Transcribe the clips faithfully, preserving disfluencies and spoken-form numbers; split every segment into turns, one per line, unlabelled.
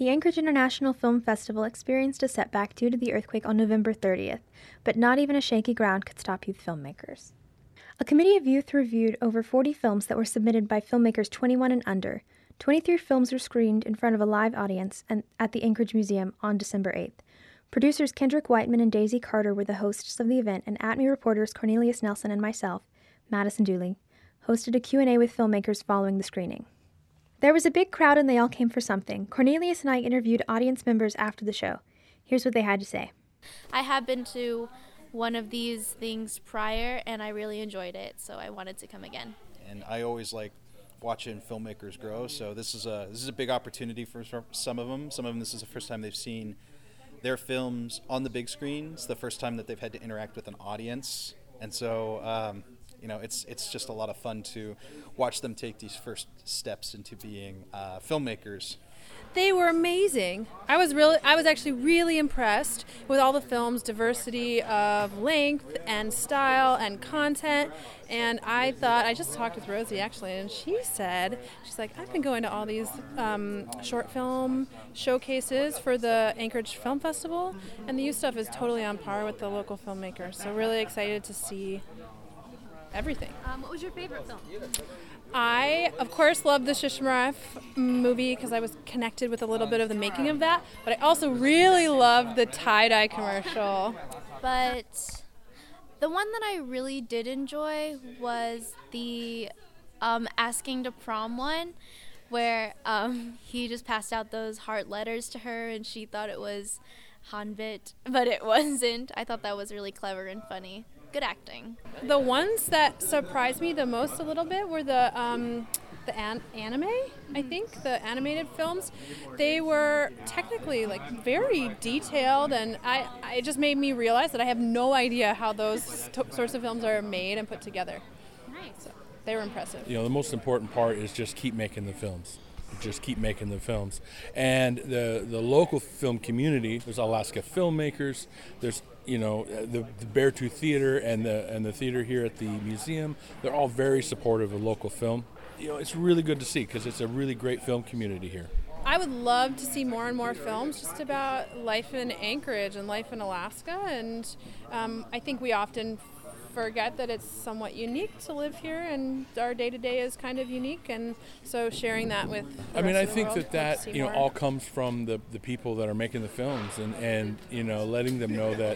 The Anchorage International Film Festival experienced a setback due to the earthquake on November thirtieth, but not even a shaky ground could stop youth filmmakers. A committee of youth reviewed over forty films that were submitted by filmmakers twenty-one and under. twenty-three films were screened in front of a live audience and at the Anchorage Museum on December eighth. Producers Kendrick Whiteman and Daisy Carter were the hosts of the event, and At Me reporters Cornelius Nelson and myself, Madison Dooley, hosted a Q and A with filmmakers following the screening. There was a big crowd and they all came for something. Cornelius and I interviewed audience members after the show. Here's what they had to say.
I have been to one of these things prior and I really enjoyed it, so I wanted to come again.
And I always like watching filmmakers grow, so this is a this is a big opportunity for some of them. Some of them, this is the first time they've seen their films on the big screen. It's the first time that they've had to interact with an audience, and so um, you know, it's it's just a lot of fun to watch them take these first steps into being uh, filmmakers.
They were amazing. I was really, I was actually really impressed with all the films' diversity of length and style and content. And I thought, I just talked with Rosie actually, and she said, she's like, I've been going to all these um, short film showcases for the Anchorage Film Festival, and the youth stuff is totally on par with the local filmmakers. So really excited to see everything.
Um, what was your favorite film?
I, of course, love the Shishmaref movie because I was connected with a little bit of the making of that, but I also really loved the tie-dye commercial.
But the one that I really did enjoy was the um, Asking to Prom one, where um, he just passed out those heart letters to her and she thought it was Hanbit, but it wasn't. I thought that was really clever and funny. Good acting.
The ones that surprised me the most a little bit were the um, the an- anime, I think, the animated films. They were technically like very detailed, and I, I it just made me realize that I have no idea how those st- sorts of films are made and put together.
Nice.
So they were impressive.
You know, the most important part is just keep making the films. Just keep making the films. And the the local film community, there's Alaska filmmakers, there's, you know, the, the Beartooth Theater and the and the theater here at the museum, they're all very supportive of local film. You know, it's really good to see because it's a really great film community here.
I would love to see more and more films just about life in Anchorage and life in Alaska, and um, I think we often forget that it's somewhat unique to live here, and our day-to-day is kind of unique, and so sharing that with the
I mean,
rest
I
of the
think
world,
that that, you know,
more.
all comes from the, the people that are making the films and, and, you know, letting them know that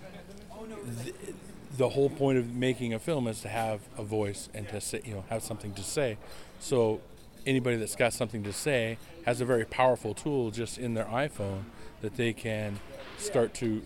th- the whole point of making a film is to have a voice and to say, you know, have something to say. So anybody that's got something to say has a very powerful tool just in their iPhone that they can start to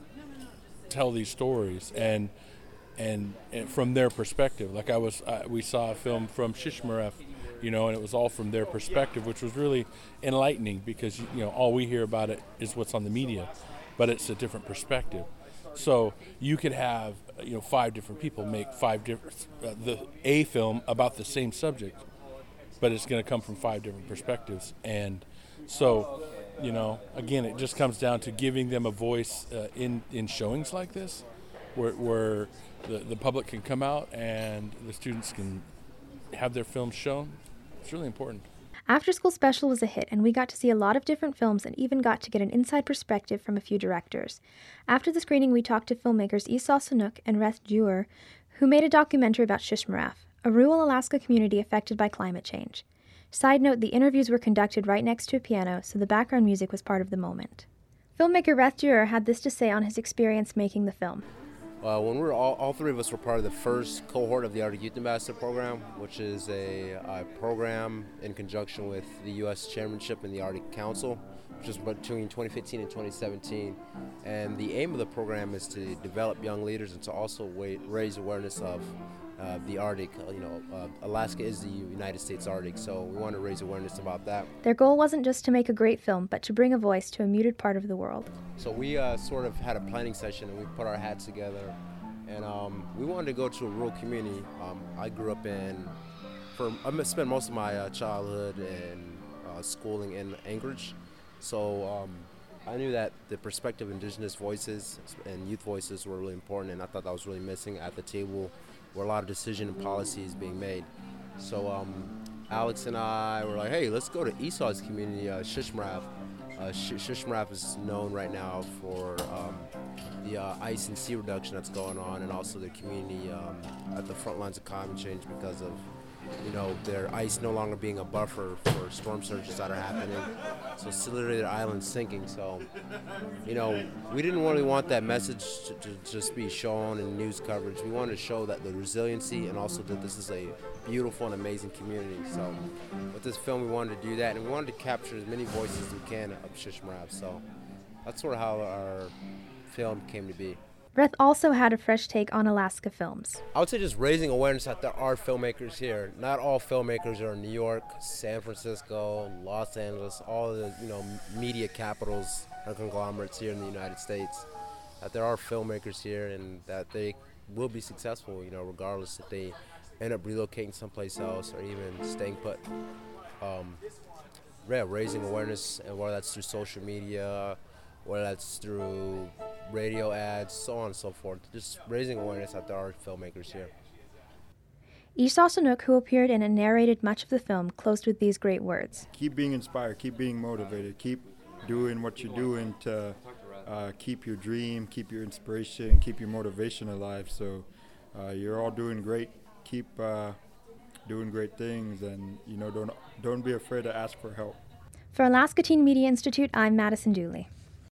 tell these stories and And, and from their perspective. Like I was, uh, we saw a film from Shishmaref, you know, and it was all from their perspective, which was really enlightening because, you know, all we hear about it is what's on the media, but it's a different perspective. So you could have, you know, five different people make five different, uh, the a film about the same subject, but it's going to come from five different perspectives. And so, you know, again, it just comes down to giving them a voice uh, in, in showings like this, where, where the, the public can come out and the students can have their films shown. It's really important.
After School Special was a hit, and we got to see a lot of different films and even got to get an inside perspective from a few directors. After the screening, we talked to filmmakers Esau Sanuk and Reth Dewar, who made a documentary about Shishmaref, a rural Alaska community affected by climate change. Side note, the interviews were conducted right next to a piano, so the background music was part of the moment. Filmmaker Reth Dewar had this to say on his experience making the film.
Uh, when we were all, all three of us were part of the first cohort of the Arctic Youth Ambassador Program, which is a, a program in conjunction with the U S Chairmanship and the Arctic Council, which is between twenty fifteen and twenty seventeen. And the aim of the program is to develop young leaders and to also wait, raise awareness of uh, the Arctic. You know, uh, Alaska is the United States Arctic, so we want to raise awareness about that.
Their goal wasn't just to make a great film, but to bring a voice to a muted part of the world.
So we uh, sort of had a planning session and we put our hats together, and um, we wanted to go to a rural community. Um, I grew up in, for I spent most of my uh, childhood and uh, schooling in Anchorage, so um, I knew that the perspective of indigenous voices and youth voices were really important, and I thought that was really missing at the table where a lot of decision and policy is being made. So um, Alex and I were like, hey, let's go to Esau's community, uh, Shishmaref. Uh, Shishmaref is known right now for um, the uh, ice and sea reduction that's going on, and also their community um, at the front lines of climate change because of, you know, their ice no longer being a buffer for storm surges that are happening. So it's literally their island sinking. So, you know, we didn't really want that message to, to just be shown in news coverage. We wanted to show that the resiliency and also that this is a beautiful and amazing community. So with this film, we wanted to do that, and we wanted to capture as many voices as we can of Shishmaref. So that's sort of how our film came to be.
Reth also had a fresh take on Alaska films.
I would say just raising awareness that there are filmmakers here. Not all filmmakers are in New York, San Francisco, Los Angeles, all the, you know, media capitals and conglomerates here in the United States. That there are filmmakers here and that they will be successful, you know, regardless if they end up relocating someplace else or even staying put. Um, yeah, raising awareness, and whether that's through social media, whether that's through radio ads, so on and so forth. Just raising awareness that there are filmmakers here.
Esau Sanuk, who appeared in and narrated much of the film, closed with these great words.
Keep being inspired, keep being motivated, keep doing what you're doing to uh, keep your dream, keep your inspiration, and keep your motivation alive. So uh, you're all doing great. Keep uh, doing great things, and you know, don't don't be afraid to ask for help.
For Alaska Teen Media Institute, I'm Madison Dooley.